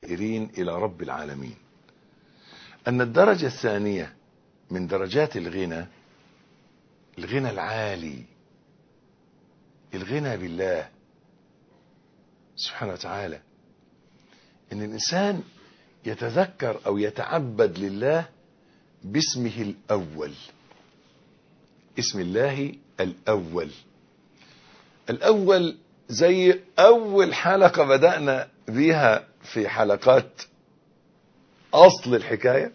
السائرين إلى رب العالمين. أن الدرجة الثانية من درجات الغنى، الغنى العالي، الغنى بالله سبحانه وتعالى، ان الانسان يتذكر او يتعبد لله باسمه الاول. اسم الله الاول. الاول زي اول حلقة بدأنا بيها في حلقات اصل الحكاية.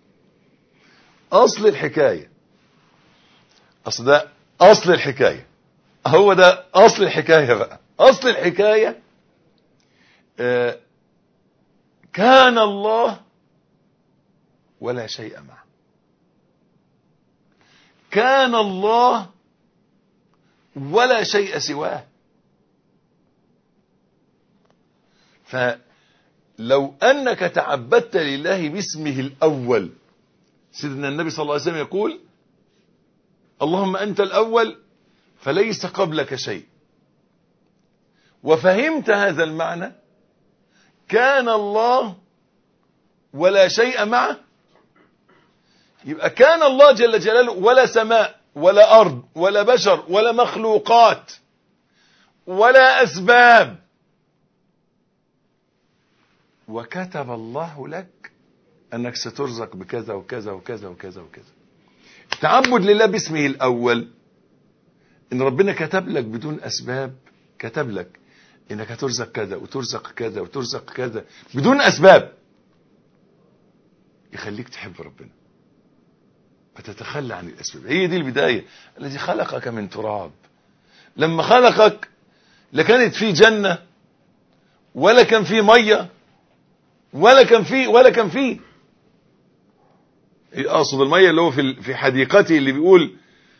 اصل الحكاية، اصل ده اصل الحكاية، هو ده اصل الحكاية بقى. اصل الحكاية كان الله ولا شيء معه. كان الله ولا شيء سواه. فلو أنك تعبدت لله باسمه الأول، سيدنا النبي صلى الله عليه وسلم يقول: اللهم أنت الأول فليس قبلك شيء. وفهمت هذا المعنى، كان الله ولا شيء معه، يبقى كان الله جل جلاله ولا سماء ولا أرض ولا بشر ولا مخلوقات ولا أسباب، وكتب الله لك أنك سترزق بكذا وكذا وكذا وكذا وكذا. التعبد لله باسمه الأول، إن ربنا كتب لك بدون أسباب، كتب لك إنك هترزق كذا وترزق كذا وترزق كذا بدون أسباب، يخليك تحب ربنا فتتخلى عن الأسباب. هي دي البداية. الذي خلقك من تراب، لما خلقك لا كانت فيه جنة ولا كان فيه مية ولا كان فيه اقصد المية اللي هو في حديقته، اللي بيقول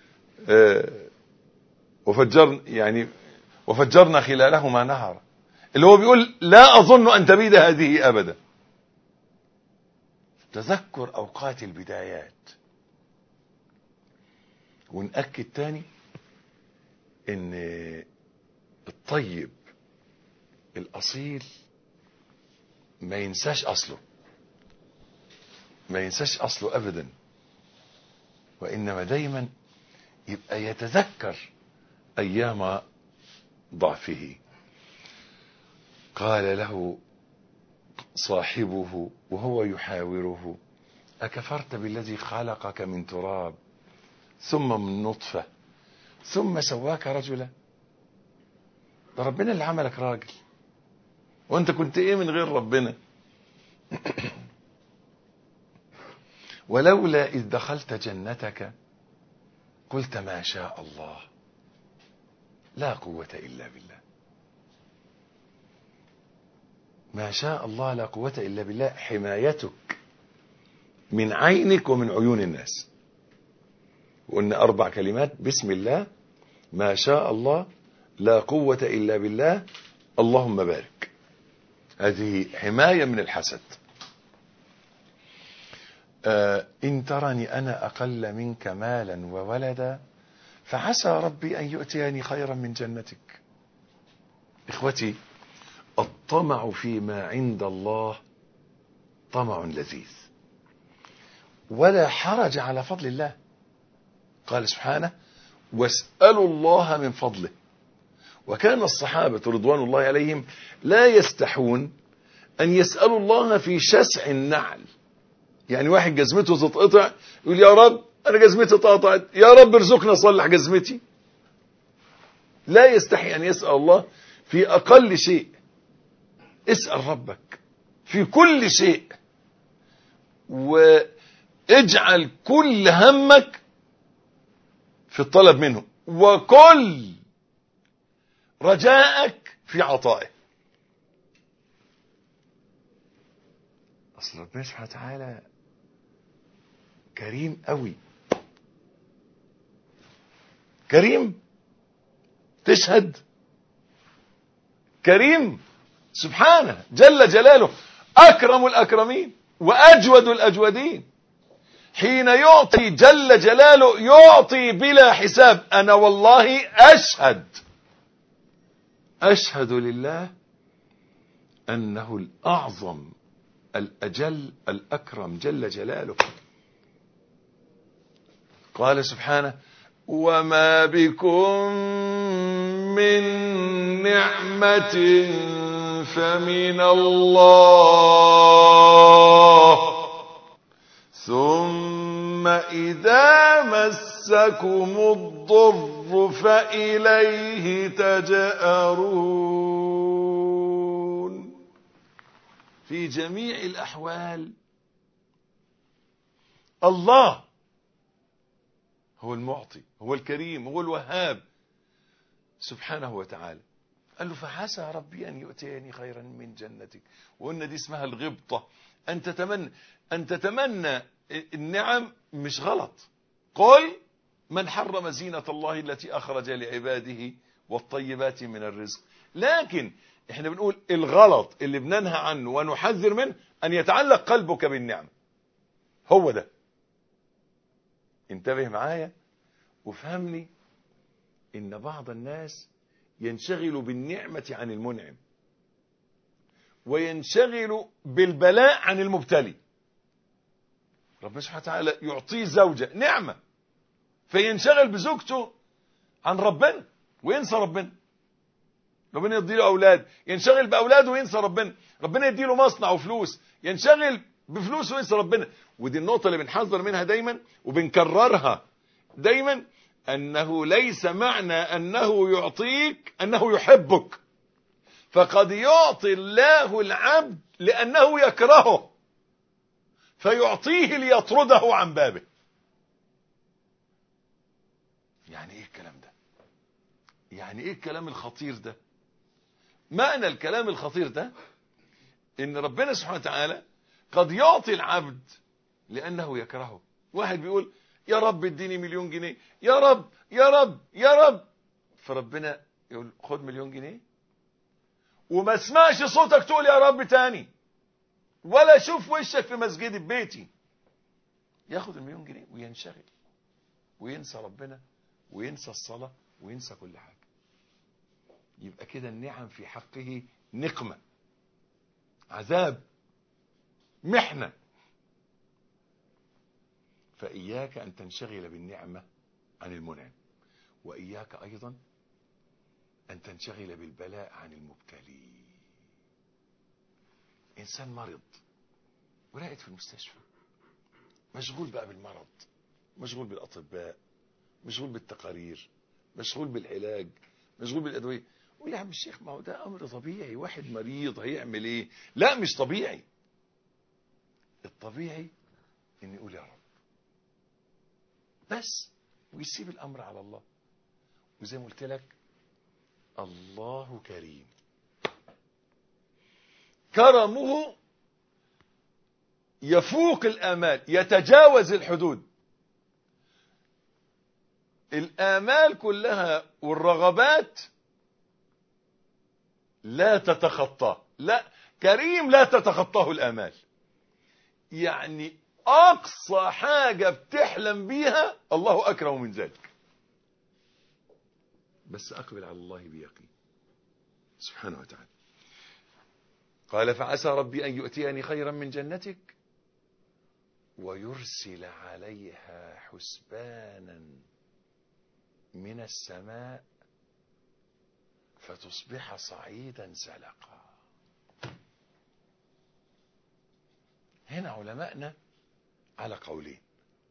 وفجرنا خلالهما نهرا، اللي هو بيقول لا أظن أن تبيد هذه أبدا. تذكر أوقات البدايات. ونأكد تاني ان الطيب الأصيل ما ينساش أصله، ما ينساش أصله أبدا، وإنما دايما يبقى يتذكر أيام ضعفه. قال له صاحبه وهو يحاوره: أكفرت بالذي خلقك من تراب ثم من نطفة ثم سواك رجلا؟ ده ربنا اللي عملك راجل، وانت كنت ايه من غير ربنا؟ ولولا إذ دخلت جنتك قلت ما شاء الله لا قوة إلا بالله. ما شاء الله لا قوة إلا بالله، حمايتك من عينك ومن عيون الناس. وقلنا 4 كلمات بسم الله: ما شاء الله لا قوة إلا بالله اللهم بارك. هذه حماية من الحسد. إن ترني أنا أقل منك مالا وولدا فعسى ربي أن يؤتيني خيرا من جنتك. إخوتي، الطمع فيما عند الله طمع لذيذ، ولا حرج على فضل الله. قال سبحانه: واسألوا الله من فضله. وكان الصحابة رضوان الله عليهم لا يستحون أن يسألوا الله في شسع النعل. يعني واحد جزمته تتقطع يقول: يا رب أنا جزمتي اتقطعت، يا رب ارزقنا صلح جزمتي. لا يستحي أن يسأل الله في أقل شيء. اسأل ربك في كل شيء، واجعل كل همك في الطلب منه، وكل رجائك في عطائه. أصل ربنا سبحانه وتعالى كريم قوي. كريم، تشهد كريم سبحانه جل جلاله، أكرم الأكرمين وأجود الأجودين. حين يعطي جل جلاله يعطي بلا حساب. أنا والله أشهد لله أنه الأعظم الأجل الأكرم جل جلاله. قال سبحانه: وما بكم من نعمة فمن الله ثم إذا مسكم الضر فإليه تجأرون. في جميع الأحوال الله هو المعطي، هو الكريم، هو الوهاب سبحانه وتعالى. قال له: فعسى ربي أن يؤتيني خيرا من جنتك. وقلنا دي اسمها الغبطة، أن تتمنى النعم مش غلط. قل: من حرم زينة الله التي أخرج لعباده والطيبات من الرزق. لكن احنا بنقول الغلط اللي بننهى عنه ونحذر منه أن يتعلق قلبك بالنعم. هو ده. انتبه معايا وفهمني إن بعض الناس ينشغل بالنعمة عن المنعم، وينشغل بالبلاء عن المبتلي. ربنا سبحانه وتعالى يعطيه زوجة نعمة فينشغل بزوجته عن ربنا وينسى ربنا. ربنا يديله أولاد ينشغل بأولاده وينسى ربنا. ربنا يديله مصنع وفلوس ينشغل بفلوسه وينسى ربنا. ودي النقطة اللي بنحذر منها دايما وبنكررها دايما، أنه ليس معنى أنه يعطيك أنه يحبك. فقد يعطي الله العبد لأنه يكرهه فيعطيه ليطرده عن بابه. يعني ايه الكلام ده؟ يعني ايه الكلام الخطير ده؟ معنى الكلام الخطير ده ان ربنا سبحانه وتعالى قد يعطي العبد لأنه يكرهه. واحد بيقول: يا رب اديني مليون جنيه، يا رب يا رب يا رب، فربنا يقول: خد مليون جنيه وما اسمعش صوتك تقول يا رب تاني، ولا اشوف وشك في مسجدي ببيتي. ياخد المليون جنيه وينشغل وينسى ربنا وينسى الصلاة وينسى كل حاجة. يبقى كده النعم في حقه نقمة، عذاب، محنة. فإياك أن تنشغل بالنعمة عن المنعم، وإياك أيضا أن تنشغل بالبلاء عن المبتلي. إنسان مرض وراقد في المستشفى، مشغول بقى بالمرض، مشغول بالأطباء، مشغول بالتقارير، مشغول بالعلاج، مشغول بالأدوية. قول يا عم الشيخ ما هو ده أمر طبيعي، واحد مريض هيعمل إيه؟ لا مش طبيعي. الطبيعي إن يقول يا رب بس، ويسيب الأمر على الله. وزي ما قلت لك الله كريم، كرمه يفوق الآمال، يتجاوز الحدود. الآمال كلها والرغبات لا تتخطاه. لا، كريم لا تتخطاه الآمال. يعني أقصى حاجة بتحلم بيها الله أكرم من ذلك. بس أقبل على الله بيقين سبحانه وتعالى. قال: فعسى ربي أن يؤتيني خيرا من جنتك ويرسل عليها حسبانا من السماء فتصبح صعيدا زلقا. هنا علماءنا على قولين.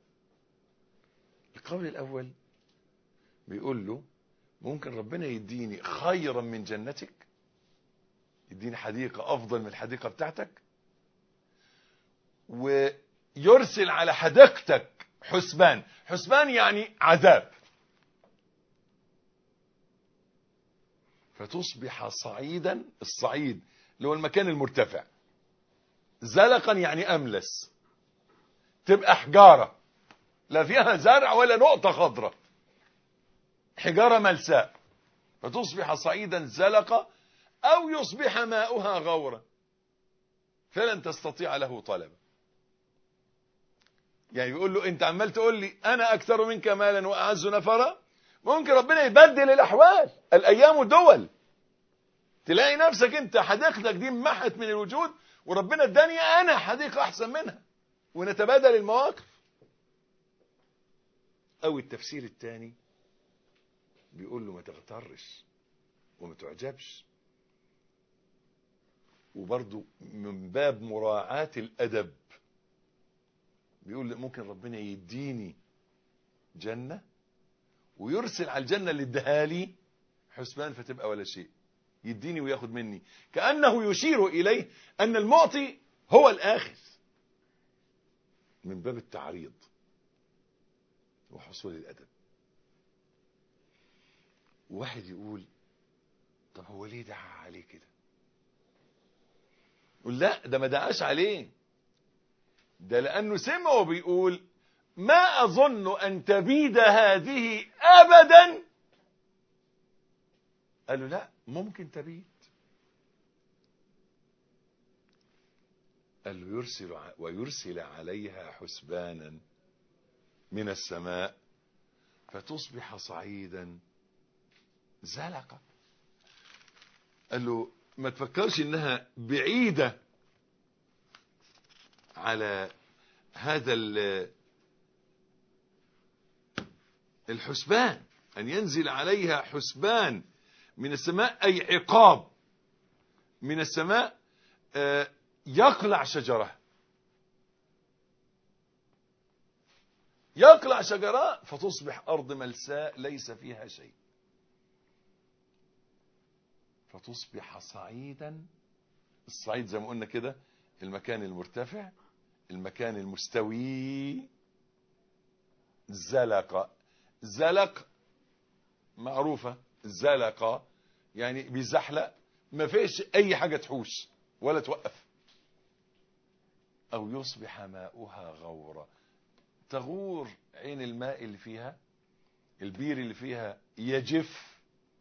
القول الأول بيقول له: ممكن ربنا يديني خيرا من جنتك، يديني حديقة أفضل من الحديقة بتاعتك، ويرسل على حديقتك حسبان. حسبان يعني عذاب، فتصبح صعيدا، الصعيد اللي هو المكان المرتفع، زلقا يعني أملس، تبقى حجارة لا فيها زرع ولا نقطة خضراء، حجارة ملساء. فتصبح صعيدا زلقا أو يصبح ماؤها غورا فلن تستطيع له طلبا. يعني بيقول له: انت عمال تقول لي انا اكثر منك مالا واعز نفرا، ممكن ربنا يبدل الاحوال، الايام دول، تلاقي نفسك انت حديقتك دي محت من الوجود وربنا اداني انا حديقة احسن منها، ونتبادل المواقف. او التفسير الثاني بيقول له ما تغترش وما تعجبش، وبرضه من باب مراعاة الادب بيقول ممكن ربنا يديني جنة ويرسل على الجنة اللي اداها لي حسبان فتبقى ولا شيء، يديني وياخد مني، كأنه يشير إليه أن المعطي هو الآخذ، من باب التعريض وحصول الأدب. واحد يقول طب هو ليه دعا عليه كده؟ يقول لا، ده ما دعاش عليه، ده لأنه سمعه بيقول ما أظن أن تبيد هذه أبدا. قال له لا، ممكن تبيد. قال له ويرسل عليها حسبانا من السماء فتصبح صعيدا زلقا. قال له ما تفكرش انها بعيدة على هذا الحسبان، ان ينزل عليها حسبان من السماء اي عقاب من السماء يقلع شجرة، يقلع شجرة فتصبح أرض ملساء ليس فيها شيء، فتصبح صعيدا. الصعيد زي ما قلنا كده المكان المرتفع، المكان المستوي. زلق، زلق معروفة، زلق يعني بيزحلق، ما فيش أي حاجة تحوش ولا توقف. أو يصبح ماؤها غورا، تغور عين الماء اللي فيها، البير اللي فيها يجف،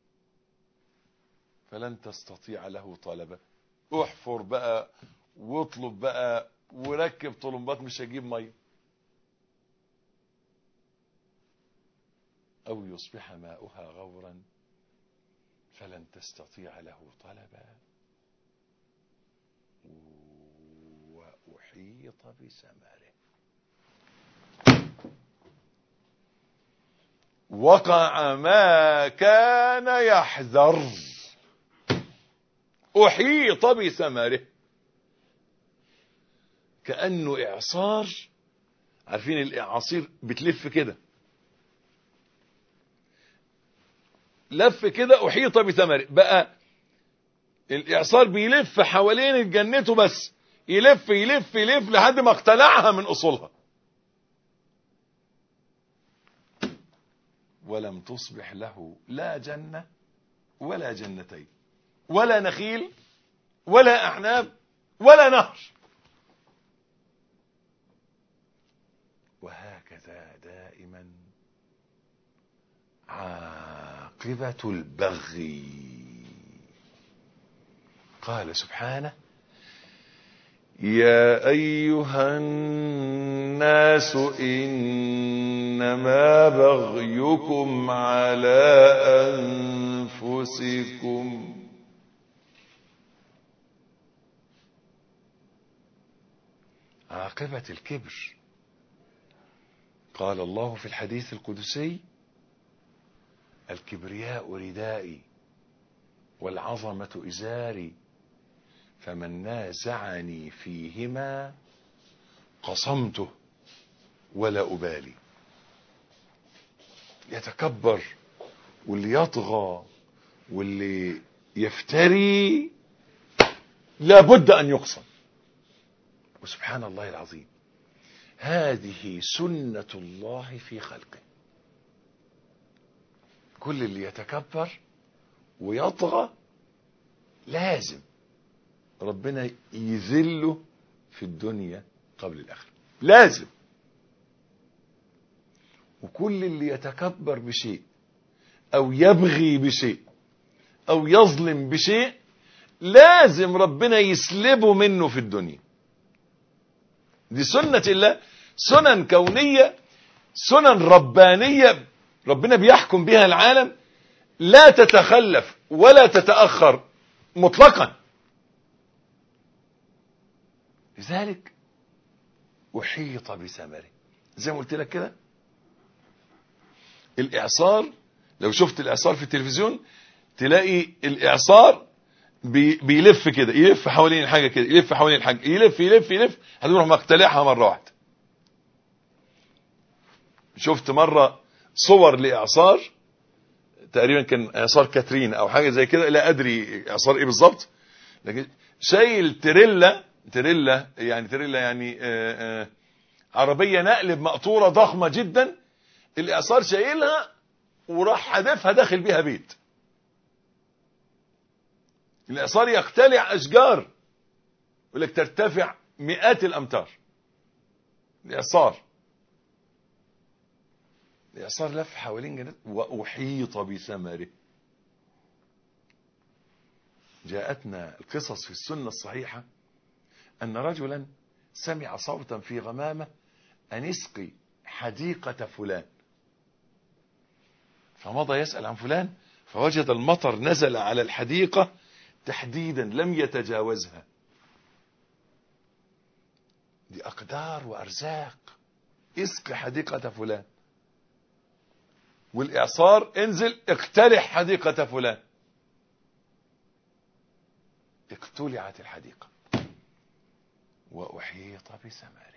فلن تستطيع له طلبة. احفر بقى واطلب بقى وركب طلمبات مش هجيب مية. أو يصبح ماؤها غورا فلن تستطيع له طلبا وأحيط بثمره. وقع ما كان يحذر، أحيط بثمره. كأنه إعصار، عارفين الإعاصير بتلف كده، لف كده أحيط بثمره. بقى الإعصار بيلف حوالين جنته، بس يلف يلف يلف لحد ما اقتلعها من أصولها. ولم تصبح له لا جنة ولا جنتين ولا نخيل ولا أعناب ولا نهر. وهكذا دائما عاقبة البغي. قال سبحانه يا أيها الناس إنما بغيكم على أنفسكم عاقبة الكبر. قال الله في الحديث القدسي الكبرياء ردائي والعظمة إزاري فمن نازعني فيهما قصمته ولا أبالي. يتكبر واللي يطغى واللي يفتري لابد أن يقصم. وسبحان الله العظيم، هذه سنة الله في خلقه. كل اللي يتكبر ويطغى لازم ربنا يذله في الدنيا قبل الآخرة، لازم. وكل اللي يتكبر بشيء أو يبغي بشيء أو يظلم بشيء لازم ربنا يسلبه منه في الدنيا. دي سنة الله، سنن كونية، سنن ربانية ربنا بيحكم بها العالم، لا تتخلف ولا تتأخر مطلقا. لذلك أحيط بثمره. زي ما قلت لك كده، الإعصار، لو شفت الإعصار في التلفزيون تلاقي الإعصار بيلف كده، يلف حوالين الحاجة كده، يلف حوالين الحاجة، يلف يلف يلف، هتروح مقتلعها مرة واحدة. شفت مرة صور لإعصار، تقريبا كان إعصار كاترين أو حاجة زي كده، لا أدري إعصار إيه بالظبط، لكن شايل تريلا يعني عربية نقل بمقطورة ضخمة جدا، الإعصار شايلها وراح حدفها داخل بيها بيت. الإعصار يقتلع أشجار، يقول لك ترتفع مئات الأمتار. الإعصار لف حوالين جنات وأحيط بثمره. جاءتنا القصص في السنة الصحيحة أن رجلا سمع صوتا في غمامة أن اسقي حديقة فلان، فمضى يسأل عن فلان فوجد المطر نزل على الحديقة تحديدا لم يتجاوزها. دي أقدار وأرزاق. اسقي حديقة فلان، والإعصار انزل اقتلع حديقة فلان، اقتلعت الحديقة وأحيط بثمره.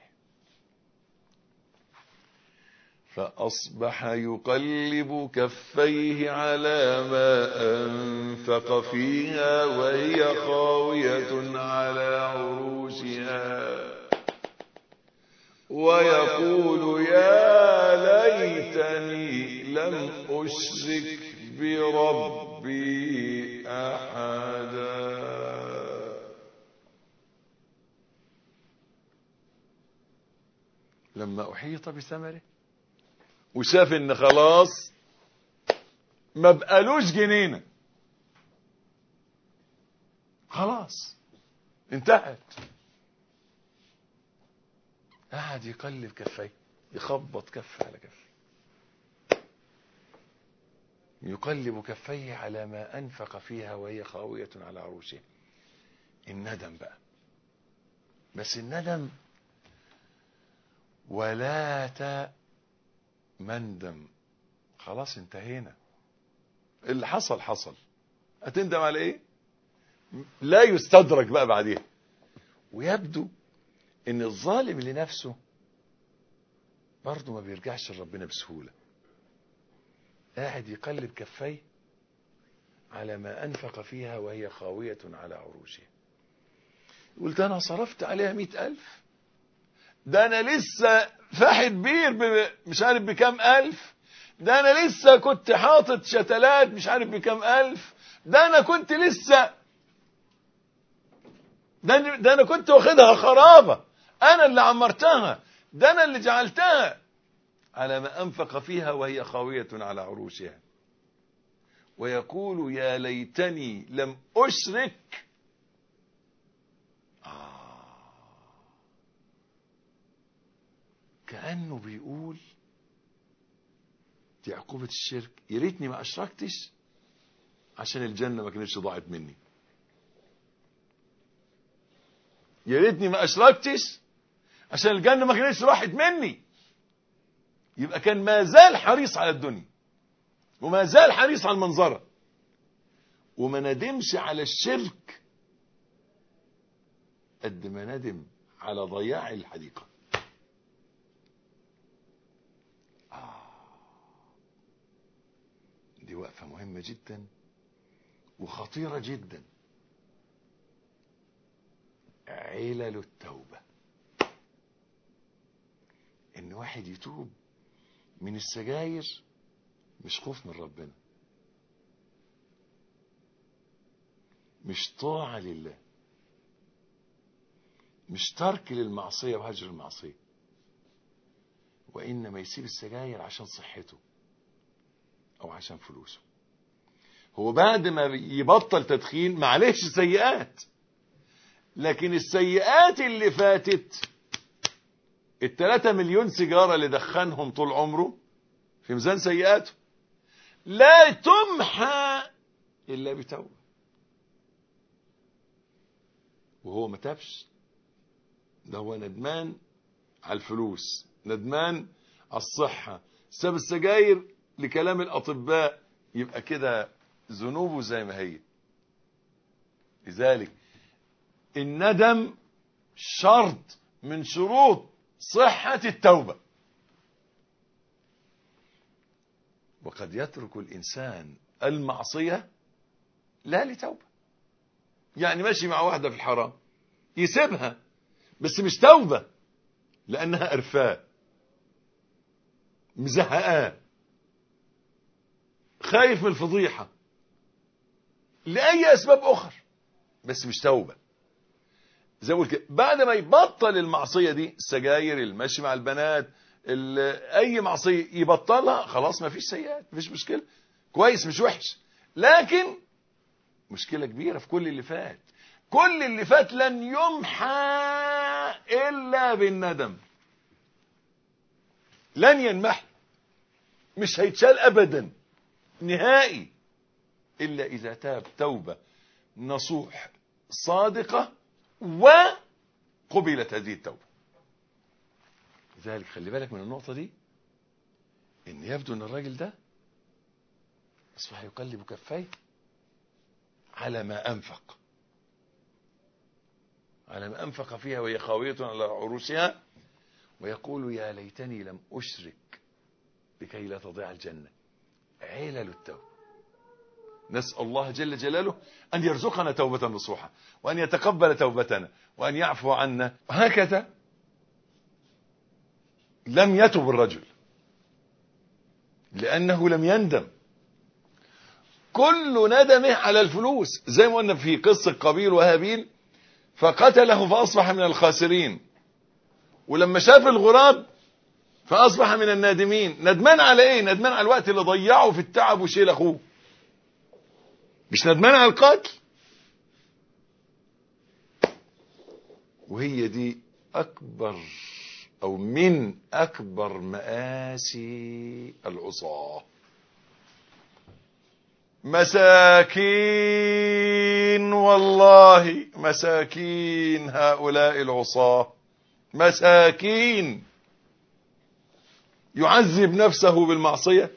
فأصبح يقلب كفيه على ما أنفق فيها وهي خاوية على عروشها ويقول يا ليتني لم أشرك بربي أحدا. لما أحيط بثمره وشاف ان خلاص ما بقالوش جنينة، خلاص انتهت، قعد يقلب كفيه، يخبط كف على كف، يقلب كفيه على ما أنفق فيها وهي خاوية على عروشها. الندم بقى، بس الندم ولا مندم، خلاص انتهينا، اللي حصل حصل، هتندم على ايه؟ لا يستدرك بقى بعديها. ويبدو ان الظالم لنفسه برضه ما بيرجعش لربنا بسهولة، قاعد يقلب كفيه على ما أنفق فيها وهي خاوية على عروشها. يقول ده أنا صرفت عليها 100,000، ده أنا لسه فاحت بير مش عارف بكام ألف، ده أنا لسه كنت حاطط شتلات مش عارف بكام ألف، ده أنا كنت لسه ده أنا كنت واخدها خرابة، أنا اللي عمرتها، ده أنا اللي جعلتها، على ما أنفق فيها وهي خاوية على عروشها. ويقول يا ليتني لم أشرك. كأنه بيقول دي عقوبة الشرك، يا ريتني ما أشركتش عشان الجنة ما كانتش ضاعت مني، يا ريتني ما أشركتش عشان الجنة ما كانتش راحت مني. يبقى كان ما زال حريص على الدنيا وما زال حريص على المنظرة، وما ندمش على الشرك قد ما ندم على ضياع الحديقة. دي وقفة مهمة جدا وخطيرة جدا. علل التوبة، ان واحد يتوب من السجاير مش خوف من ربنا، مش طاعة لله، مش ترك للمعصية وهجر المعصية، وإنما يسيب السجاير عشان صحته أو عشان فلوسه. هو بعد ما يبطل تدخين معلش سيئات، لكن السيئات اللي فاتت 3 مليون سيجارة اللي دخنهم طول عمره في ميزان سيئاته لا تمحى إلا بتوبة، وهو ما تابش ده هو ندمان على الفلوس، ندمان على الصحة، ساب السجاير لكلام الأطباء، يبقى كده ذنوبه زي ما هي. لذلك الندم شرط من شروط صحة التوبة. وقد يترك الإنسان المعصية لا لتوبة، يعني ماشي مع واحدة في الحرام يسيبها بس مش توبة، لأنها قرفاه، مزهقاه، خايف من الفضيحة، لأي أسباب أخرى، بس مش توبة. زي ما قلت كده، بعد ما يبطل المعصية دي، السجاير، المشي مع البنات، أي معصية يبطلها، خلاص ما فيش سيئات، مفيش مشكلة، كويس مش وحش. لكن مشكلة كبيرة في كل اللي فات، كل اللي فات لن يمحى إلا بالندم، لن ينمحى، مش هيتشال أبدا نهائي إلا إذا تاب توبة نصوح صادقة وقبلت هذه التوبة. لذلك خلي بالك من النقطة دي، إن يبدو أن الراجل ده أصبح يقلب كفيه على ما أنفق فيها وهي خاوية على عروشها، ويقول يا ليتني لم أشرك لكي لا تضيع الجنة. علل التوبة. نسأل الله جل جلاله أن يرزقنا توبة نصوحة، وأن يتقبل توبتنا، وأن يعفو عنا. هكذا لم يتب الرجل لأنه لم يندم، كل ندمه على الفلوس، زي ما قلنا في قصة قابيل وهابيل، فقتله فأصبح من الخاسرين، ولما شاف الغراب فأصبح من النادمين. ندمان على ايه؟ ندمان على الوقت اللي ضيعه في التعب وشيل اخوه، مش ندمان على القتل. وهي دي اكبر او من اكبر مآسي العصاة. مساكين، والله مساكين هؤلاء العصاة، مساكين. يعذب نفسه بالمعصية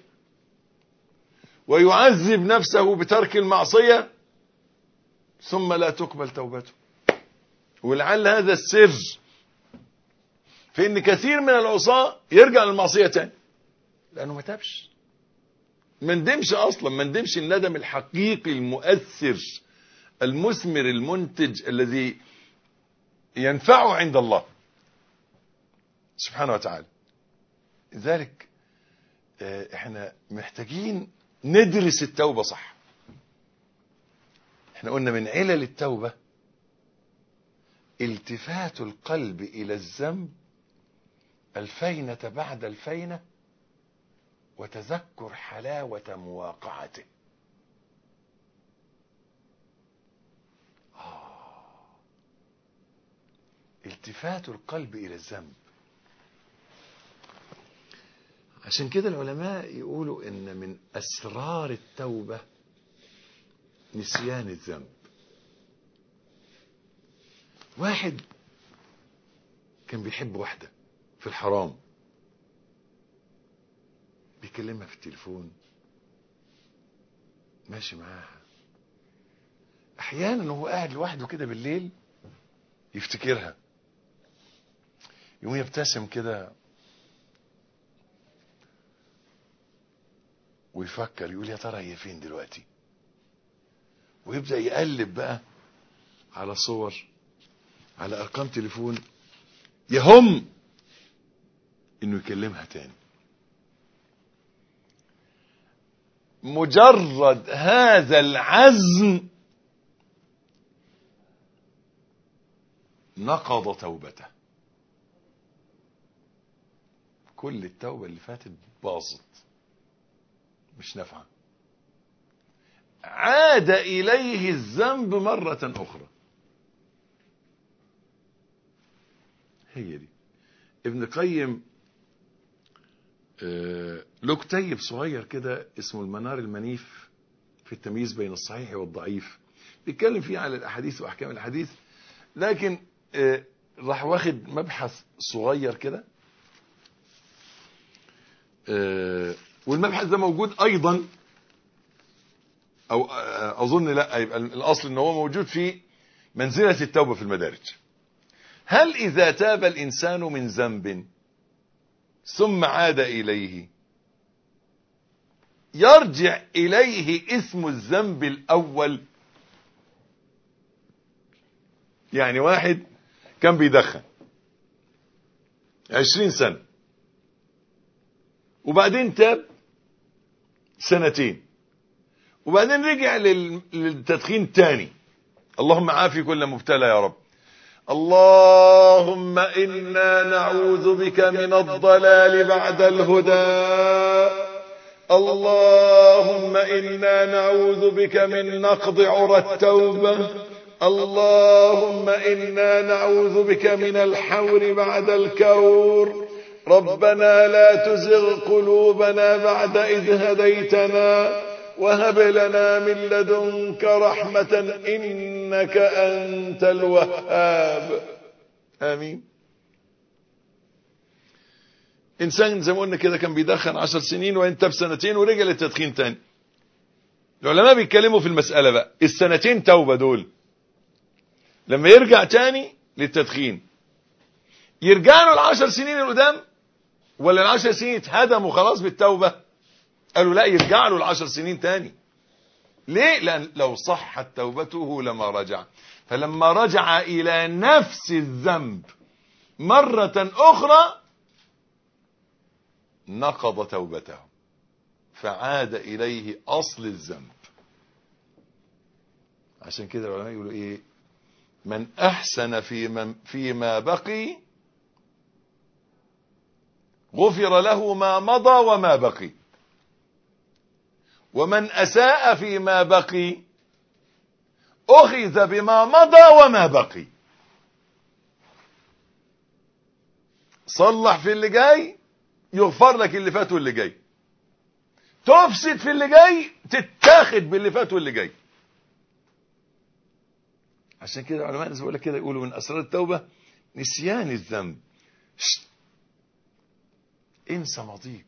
ويعذب نفسه بترك المعصية، ثم لا تقبل توبته. ولعل هذا السر في ان كثير من العصاة يرجع للمعصية تاني، لانه ما تابش، ما ندمش اصلا، ما ندمش الندم الحقيقي المؤثر المثمر المنتج الذي ينفعه عند الله سبحانه وتعالى. لذلك احنا محتاجين ندرس التوبة صح. احنا قلنا من علل التوبة التفات القلب الى الذنب الفينة بعد الفينة، وتذكر حلاوة مواقعته. التفات القلب الى الذنب. عشان كده العلماء يقولوا ان من اسرار التوبة نسيان الذنب. واحد كان بيحب واحدة في الحرام، بيكلمها في التليفون، ماشي معاها، احيانا وهو قاعد لوحده كده بالليل يفتكرها، يقوم يبتسم كده ويفكر، يقول يا ترى هي فين دلوقتي، ويبدأ يقلب بقى على صور، على ارقام تليفون، يهم انه يكلمها تاني. مجرد هذا العزم نقض توبته، كل التوبة اللي فاتت باظت، مش نافعة. عاد إليه الذنب مرة أخرى. هي دي. ابن قيم له كتيب صغير كده اسمه المنار المنيف في التمييز بين الصحيح والضعيف، بيتكلم فيه على الأحاديث وأحكام الحديث، لكن راح واخد مبحث صغير كده، والمبحث ده موجود ايضا، او اظن لا، يبقى الاصل ان هو موجود في منزلة التوبة في المدارج. هل اذا تاب الانسان من ذنب ثم عاد اليه يرجع اليه اسم الذنب الاول؟ يعني واحد كان بيدخن 20 سنة، وبعدين تاب 2 سنين، وبعدين رجع للتدخين تاني. اللهم عافي كل مبتلى يا رب. اللهم إنا نعوذ بك من الضلال بعد الهدى. اللهم إنا نعوذ بك من نقض عرى التوبة. اللهم إنا نعوذ بك من الحور بعد الكور. ربنا لا تزغ قلوبنا بعد إذ هديتنا وهب لنا من لدنك رحمة إنك أنت الوهاب. آمين. إنسان زي ما قلنا كده كان بيدخن 10 سنين وانتهى ب2 سنين ورجع للتدخين تاني. العلماء بيتكلموا في المسألة بقى، ال2 سنين توبة دول لما يرجع تاني للتدخين يرجع له ال10 سنين القدام، ولا ال10 سنين اتهدموا خلاص بالتوبة؟ قالوا لا، يرجع له ال10 سنين تاني. ليه؟ لأن لو صحت توبته لما رجع، فلما رجع إلى نفس الذنب مرة أخرى نقض توبته فعاد إليه أصل الذنب. عشان كده العلماء يقولوا إيه؟ من أحسن فيما بقي غفر له ما مضى وما بقي، ومن أساء فيما بقي أخذ بما مضى وما بقي. صلح في اللي جاي يغفر لك اللي فات واللي جاي، تفسد في اللي جاي تتاخد باللي فات واللي جاي. عشان كده العلماء زي بقول لك كده يقولوا من أسرار التوبة نسيان الذنب. انسى ماضيك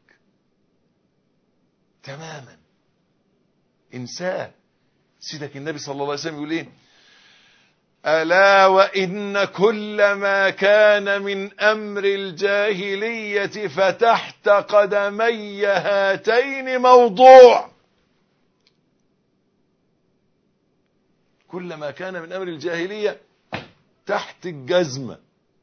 تماما، انساه. سيدك النبي صلى الله عليه وسلم يقول ايه؟ ألا وإن كل ما كان من أمر الجاهلية فتحت قدمي هاتين موضوع. كل ما كان من أمر الجاهلية تحت الجزمة.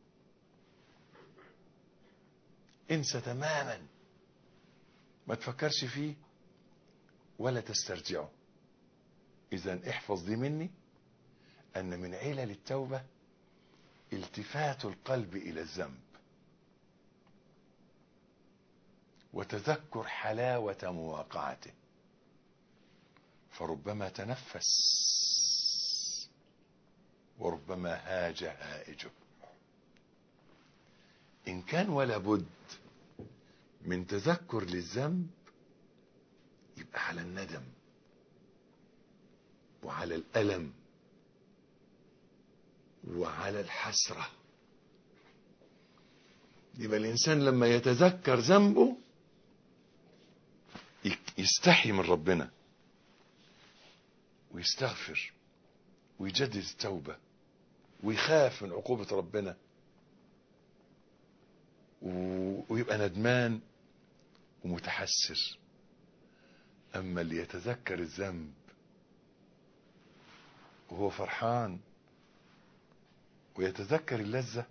انسى تماما، ما تفكرش فيه ولا تسترجعه. إذن احفظ دي مني، أن من علل التوبة التفات القلب إلى الذنب وتذكر حلاوة مواقعته، فربما تنفس وربما هاج هائجه. إن كان ولا بد من تذكر للذنب يبقى على الندم وعلى الألم وعلى الحسرة. يبقى الإنسان لما يتذكر ذنبه يستحي من ربنا ويستغفر ويجدد التوبة ويخاف من عقوبة ربنا ويبقى ندمان ومتحسر. أما اللي يتذكر الذنب وهو فرحان ويتذكر اللذة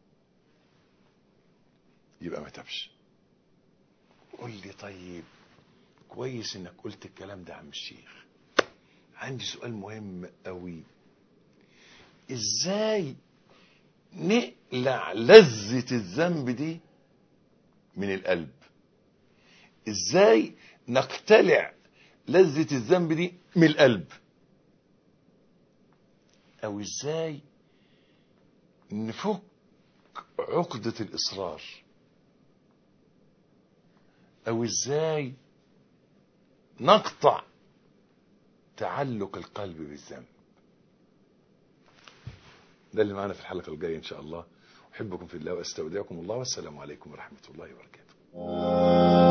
يبقى ما تبش. قل لي طيب كويس انك قلت الكلام ده يا عم الشيخ، عندي سؤال مهم قوي. ازاي نقلع لذة الذنب دي من القلب؟ ازاي نقتلع لذة الذنب دي من القلب؟ او ازاي نفك عقدة الإصرار؟ او ازاي نقطع تعلق القلب بالذنب؟ ده اللي معانا في الحلقة الجاية ان شاء الله. أحبكم في الله وأستودعكم الله، والسلام عليكم ورحمة الله وبركاته.